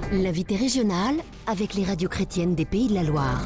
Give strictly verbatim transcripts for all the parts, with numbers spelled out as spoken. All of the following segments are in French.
L'invité régional avec les radios chrétiennes des Pays de la Loire.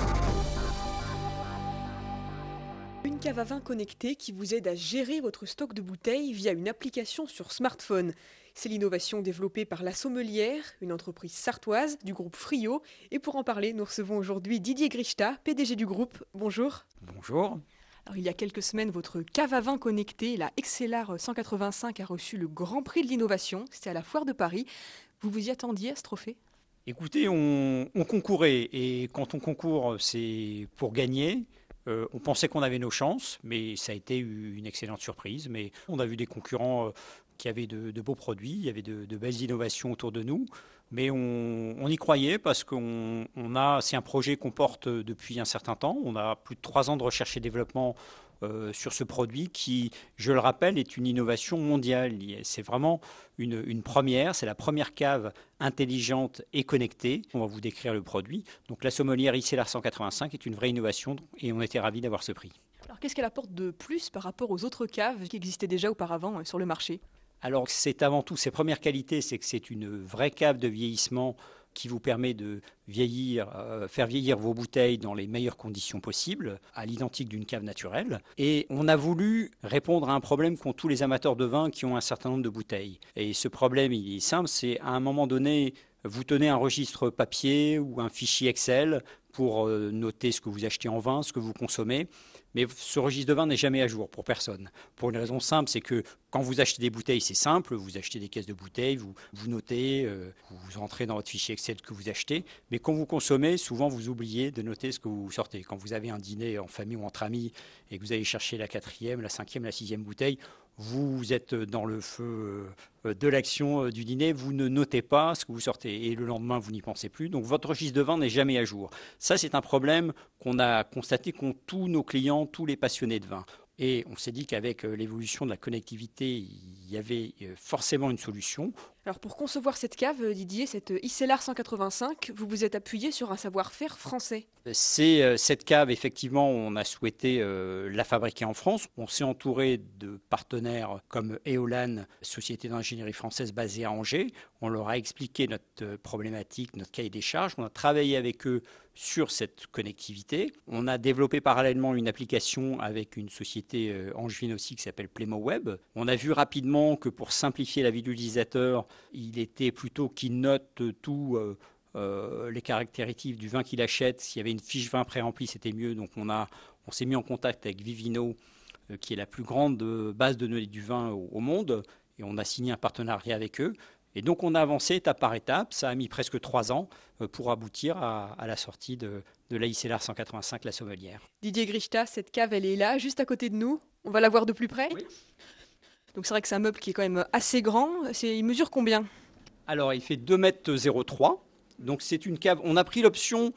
Une cave à vin connectée qui vous aide à gérer votre stock de bouteilles via une application sur smartphone. C'est l'innovation développée par La Sommelière, une entreprise sartoise du groupe Frio. Et pour en parler, nous recevons aujourd'hui Didier Grichta, P D G du groupe. Bonjour. Bonjour. Alors, il y a quelques semaines, votre cave à vin connectée, la Excelar cent quatre-vingt-cinq, a reçu le Grand Prix de l'innovation. C'était à la Foire de Paris. Vous vous y attendiez à ce trophée ? Écoutez, on, on concourait et quand on concourt, c'est pour gagner. Euh, on pensait qu'on avait nos chances, mais ça a été une excellente surprise. Mais on a vu des concurrents euh, qui avaient de, de beaux produits, il y avait de, de belles innovations autour de nous. Mais on, on y croyait parce qu'on on a, c'est un projet qu'on porte depuis un certain temps. On a plus de trois ans de recherche et développement euh, sur ce produit qui, je le rappelle, est une innovation mondiale. C'est vraiment une, une première. C'est la première cave intelligente et connectée. On va vous décrire le produit. Donc la Sommelière Excelar cent quatre-vingt-cinq est une vraie innovation et on était ravis d'avoir ce prix. Alors, qu'est-ce qu'elle apporte de plus par rapport aux autres caves qui existaient déjà auparavant sur le marché ? Alors c'est avant tout ses premières qualités, c'est que c'est une vraie cave de vieillissement qui vous permet de vieillir, euh, faire vieillir vos bouteilles dans les meilleures conditions possibles, à l'identique d'une cave naturelle. Et on a voulu répondre à un problème qu'ont tous les amateurs de vin qui ont un certain nombre de bouteilles. Et ce problème, il est simple, c'est à un moment donné, vous tenez un registre papier ou un fichier Excel pour euh, noter ce que vous achetez en vin, ce que vous consommez. Mais ce registre de vin n'est jamais à jour pour personne. Pour une raison simple, c'est que quand vous achetez des bouteilles, c'est simple. Vous achetez des caisses de bouteilles, vous, vous notez, euh, vous entrez dans votre fichier Excel ce que vous achetez. Mais quand vous consommez, souvent vous oubliez de noter ce que vous sortez. Quand vous avez un dîner en famille ou entre amis et que vous allez chercher la quatrième, la cinquième, la sixième bouteille, vous êtes dans le feu de l'action du dîner, vous ne notez pas ce que vous sortez et le lendemain vous n'y pensez plus, donc votre registre de vin n'est jamais à jour. Ça c'est un problème qu'on a constaté qu'ont tous nos clients, tous les passionnés de vin. Et on s'est dit qu'avec l'évolution de la connectivité, il y avait forcément une solution. Alors pour concevoir cette cave, Didier, cette Excelar cent quatre-vingt-cinq, vous vous êtes appuyé sur un savoir-faire français. C'est euh, cette cave, effectivement, on a souhaité euh, la fabriquer en France. On s'est entouré de partenaires comme Eolan, société d'ingénierie française basée à Angers. On leur a expliqué notre problématique, notre cahier des charges. On a travaillé avec eux sur cette connectivité. On a développé parallèlement une application avec une société euh, angevine aussi qui s'appelle PlaymoWeb. On a vu rapidement que pour simplifier la vie de l'utilisateur, il était plutôt qu'il note tout, euh, euh, les caractéristiques du vin qu'il achète. S'il y avait une fiche vin pré-remplie, c'était mieux. Donc on, a, on s'est mis en contact avec Vivino, euh, qui est la plus grande base de données du vin au, au monde. Et on a signé un partenariat avec eux. Et donc on a avancé étape par étape. Ça a mis presque trois ans euh, pour aboutir à, à la sortie de, de la Excelar cent quatre-vingt-cinq, la Sommelière. Didier Grichta, cette cave, elle est là, juste à côté de nous. On va la voir de plus près ? Oui. Donc c'est vrai que c'est un meuble qui est quand même assez grand. C'est, il mesure combien ? Alors il fait deux mètres zéro trois. Donc c'est une cave. On a pris l'option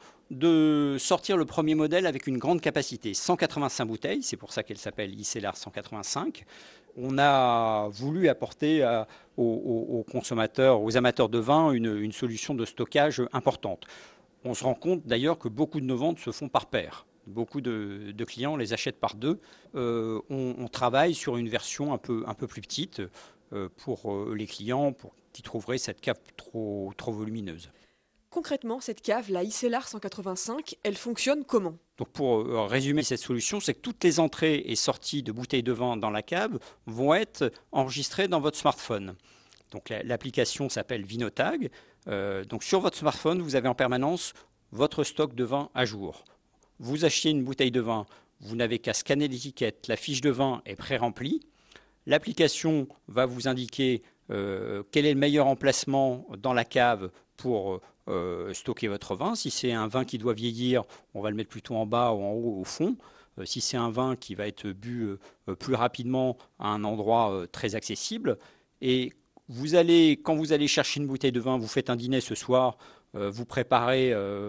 de sortir le premier modèle avec une grande capacité, cent quatre-vingt-cinq bouteilles. C'est pour ça qu'elle s'appelle Excelar cent quatre-vingt-cinq. On a voulu apporter à, aux, aux consommateurs, aux amateurs de vin, une, une solution de stockage importante. On se rend compte d'ailleurs que beaucoup de nos ventes se font par paire. Beaucoup de, de clients les achètent par deux. Euh, on, on travaille sur une version un peu, un peu plus petite euh, pour euh, les clients pour, qui trouveraient cette cave trop, trop volumineuse. Concrètement, cette cave, la Excelar cent quatre-vingt-cinq, elle fonctionne comment ? Donc pour euh, résumer cette solution, c'est que toutes les entrées et sorties de bouteilles de vin dans la cave vont être enregistrées dans votre smartphone. Donc la, l'application s'appelle Vinotag. Euh, donc sur votre smartphone, vous avez en permanence votre stock de vin à jour. Vous achetez une bouteille de vin, vous n'avez qu'à scanner l'étiquette, la fiche de vin est pré-remplie. L'application va vous indiquer euh, quel est le meilleur emplacement dans la cave pour euh, stocker votre vin. Si c'est un vin qui doit vieillir, on va le mettre plutôt en bas ou en haut au fond. Euh, si c'est un vin qui va être bu euh, plus rapidement à un endroit euh, très accessible. Et vous allez, quand vous allez chercher une bouteille de vin, vous faites un dîner ce soir, euh, vous préparez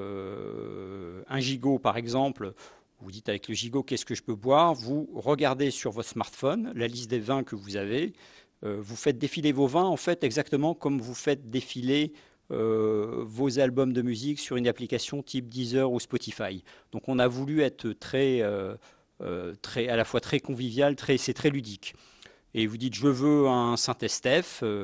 euh, un gigot par exemple, vous dites avec le gigot qu'est-ce que je peux boire, vous regardez sur votre smartphone la liste des vins que vous avez, euh, vous faites défiler vos vins en fait exactement comme vous faites défiler euh, vos albums de musique sur une application type Deezer ou Spotify. Donc on a voulu être très, euh, euh, très, à la fois très convivial, très, c'est très ludique. Et vous dites je veux un Saint-Estèphe, euh,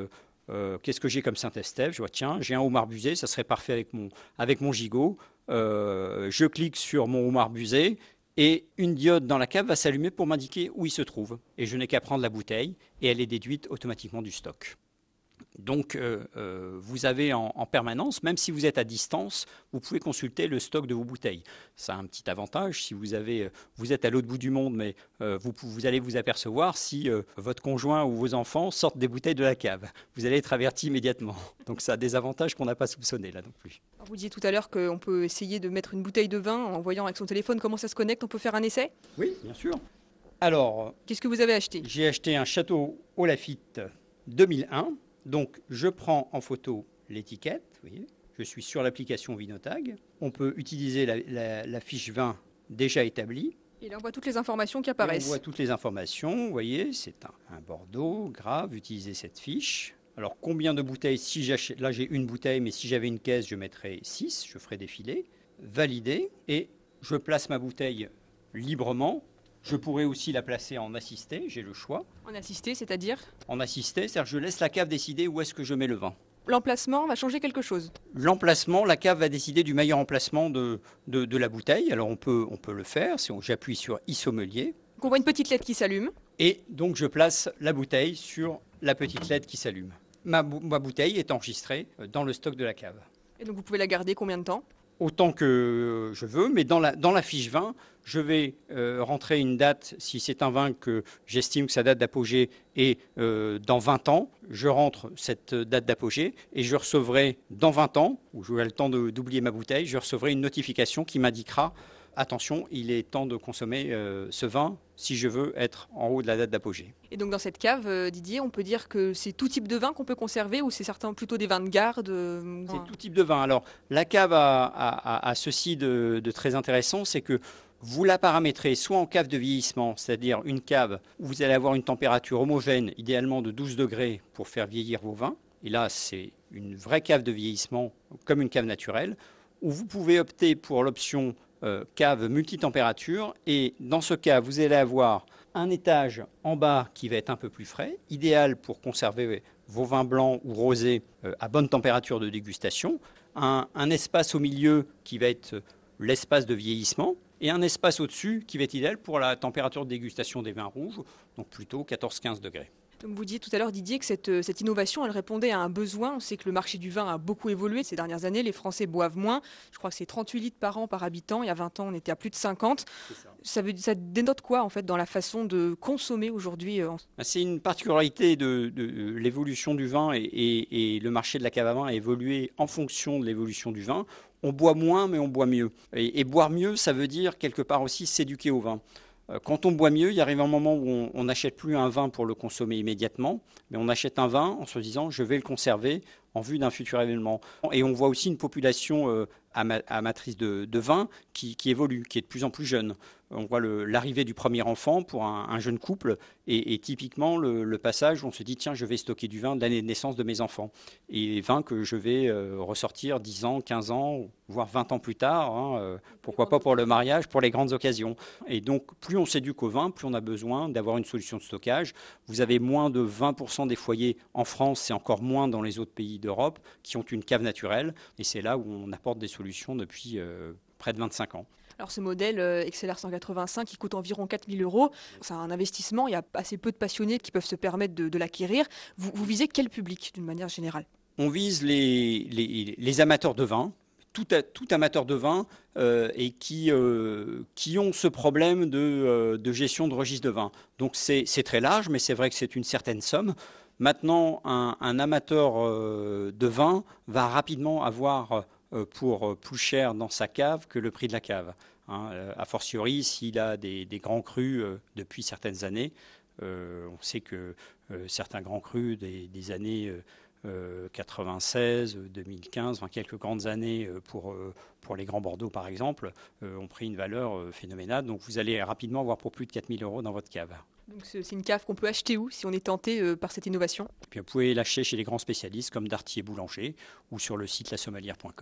euh, qu'est-ce que j'ai comme Saint-Estèphe? Je vois, tiens, j'ai un homard busé, ça serait parfait avec mon, avec mon gigot. Euh, je clique sur mon homard busé et une diode dans la cave va s'allumer pour m'indiquer où il se trouve. Et je n'ai qu'à prendre la bouteille et elle est déduite automatiquement du stock. Donc, euh, euh, vous avez en, en permanence, même si vous êtes à distance, vous pouvez consulter le stock de vos bouteilles. Ça a un petit avantage. Si vous, avez, vous êtes à l'autre bout du monde, mais euh, vous, vous allez vous apercevoir si euh, votre conjoint ou vos enfants sortent des bouteilles de la cave. Vous allez être averti immédiatement. Donc, ça a des avantages qu'on n'a pas soupçonnés là non plus. Alors vous disiez tout à l'heure qu'on peut essayer de mettre une bouteille de vin en voyant avec son téléphone comment ça se connecte. On peut faire un essai? Oui, bien sûr. Alors, qu'est-ce que vous avez acheté? J'ai acheté un Château Haut Lafite deux mille un. Donc, je prends en photo l'étiquette, vous voyez, je suis sur l'application Vinotag. On peut utiliser la, la, la fiche vin déjà établie. Et là, on voit toutes les informations qui apparaissent. Et on voit toutes les informations, vous voyez, c'est un, un Bordeaux, grave, utilisez cette fiche. Alors, combien de bouteilles? Si j'achète, là, j'ai une bouteille, mais si j'avais une caisse, je mettrais six, je ferais défiler. Valider, et je place ma bouteille librement. Je pourrais aussi la placer en assisté, j'ai le choix. En assisté, c'est-à-dire? En assisté, c'est-à-dire que je laisse la cave décider où est-ce que je mets le vin. L'emplacement va changer quelque chose? L'emplacement, la cave va décider du meilleur emplacement de, de, de la bouteille. Alors on peut, on peut le faire, si on, j'appuie sur e-sommelier. Donc on voit une petite lettre qui s'allume. Et donc je place la bouteille sur la petite lettre qui s'allume. Ma, ma bouteille est enregistrée dans le stock de la cave. Et donc vous pouvez la garder combien de temps? Autant que je veux, mais dans la, dans la fiche vin, je vais euh, rentrer une date, si c'est un vin que j'estime que sa date d'apogée est euh, dans vingt ans, je rentre cette date d'apogée et je recevrai dans vingt ans, où j'aurai le temps de, d'oublier ma bouteille, je recevrai une notification qui m'indiquera « Attention, il est temps de consommer euh, ce vin si je veux être en haut de la date d'apogée ». Et donc dans cette cave, euh, Didier, on peut dire que c'est tout type de vin qu'on peut conserver ou c'est certains plutôt des vins de garde? euh, C'est tout type de vin. Alors la cave a, a, a, a ceci de, de très intéressant, c'est que vous la paramétrez soit en cave de vieillissement, c'est-à-dire une cave où vous allez avoir une température homogène, idéalement de douze degrés pour faire vieillir vos vins. Et là, c'est une vraie cave de vieillissement, comme une cave naturelle, où vous pouvez opter pour l'option euh, cave multitempérature. Et dans ce cas, vous allez avoir un étage en bas qui va être un peu plus frais, idéal pour conserver vos vins blancs ou rosés euh, à bonne température de dégustation. Un, un espace au milieu qui va être l'espace de vieillissement. Et un espace au-dessus qui va être idéal pour la température de dégustation des vins rouges, donc plutôt quatorze à quinze degrés. Donc vous disiez tout à l'heure, Didier, que cette, cette innovation, elle répondait à un besoin. On sait que le marché du vin a beaucoup évolué ces dernières années. Les Français boivent moins. Je crois que c'est trente-huit litres par an par habitant. Il y a vingt ans, on était à plus de cinquante. C'est ça. Ça, veut, ça dénote quoi, en fait, dans la façon de consommer aujourd'hui? C'est une particularité de, de, de l'évolution du vin et, et, et le marché de la cave à vin a évolué en fonction de l'évolution du vin. On boit moins, mais on boit mieux. Et, et boire mieux, ça veut dire quelque part aussi s'éduquer au vin. Quand on boit mieux, il arrive un moment où on n'achète plus un vin pour le consommer immédiatement, mais on achète un vin en se disant je vais le conserver en vue d'un futur événement. Et on voit aussi une population euh, amatrice de, de vin qui, qui évolue, qui est de plus en plus jeune. On voit le, l'arrivée du premier enfant pour un, un jeune couple et, et typiquement le, le passage où on se dit tiens, je vais stocker du vin de l'année de naissance de mes enfants. Et vin que je vais euh, ressortir dix ans, quinze ans, voire vingt ans plus tard, hein, euh, pourquoi pas pour le mariage, pour les grandes occasions. Et donc plus on s'éduque au vin, plus on a besoin d'avoir une solution de stockage. Vous avez moins de vingt pour cent des foyers en France et encore moins dans les autres pays d'Europe qui ont une cave naturelle. Et c'est là où on apporte des solutions depuis euh, près de vingt-cinq ans. Alors ce modèle euh, X L R cent quatre-vingt-cinq qui coûte environ quatre mille euros, c'est un investissement, il y a assez peu de passionnés qui peuvent se permettre de, de l'acquérir. Vous, vous visez quel public d'une manière générale? On vise les, les, les amateurs de vin, tout, tout amateur de vin euh, et qui, euh, qui ont ce problème de, euh, de gestion de registre de vin. Donc c'est, c'est très large, mais c'est vrai que c'est une certaine somme. Maintenant, un, un amateur euh, de vin va rapidement avoir euh, pour plus cher dans sa cave que le prix de la cave. Hein, a fortiori, s'il a des, des grands crus euh, depuis certaines années, euh, on sait que euh, certains grands crus des, des années euh, euh, quatre-vingt-seize, deux mille quinze, enfin quelques grandes années pour, euh, pour les grands Bordeaux par exemple, euh, ont pris une valeur euh, phénoménale. Donc vous allez rapidement avoir pour plus de quatre mille euros dans votre cave. Donc c'est une cave qu'on peut acheter où si on est tenté euh, par cette innovation? Puis vous pouvez l'acheter chez les grands spécialistes comme Darty et Boulanger ou sur le site la sommelière point com.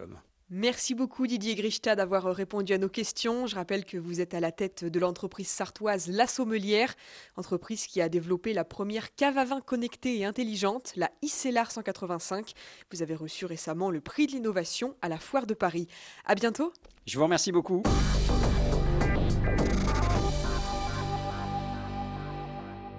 Merci beaucoup Didier Grichta d'avoir répondu à nos questions. Je rappelle que vous êtes à la tête de l'entreprise sartoise La Sommelière, entreprise qui a développé la première cave à vin connectée et intelligente, la Icellar cent quatre-vingt-cinq. Vous avez reçu récemment le prix de l'innovation à la Foire de Paris. À bientôt. Je vous remercie beaucoup.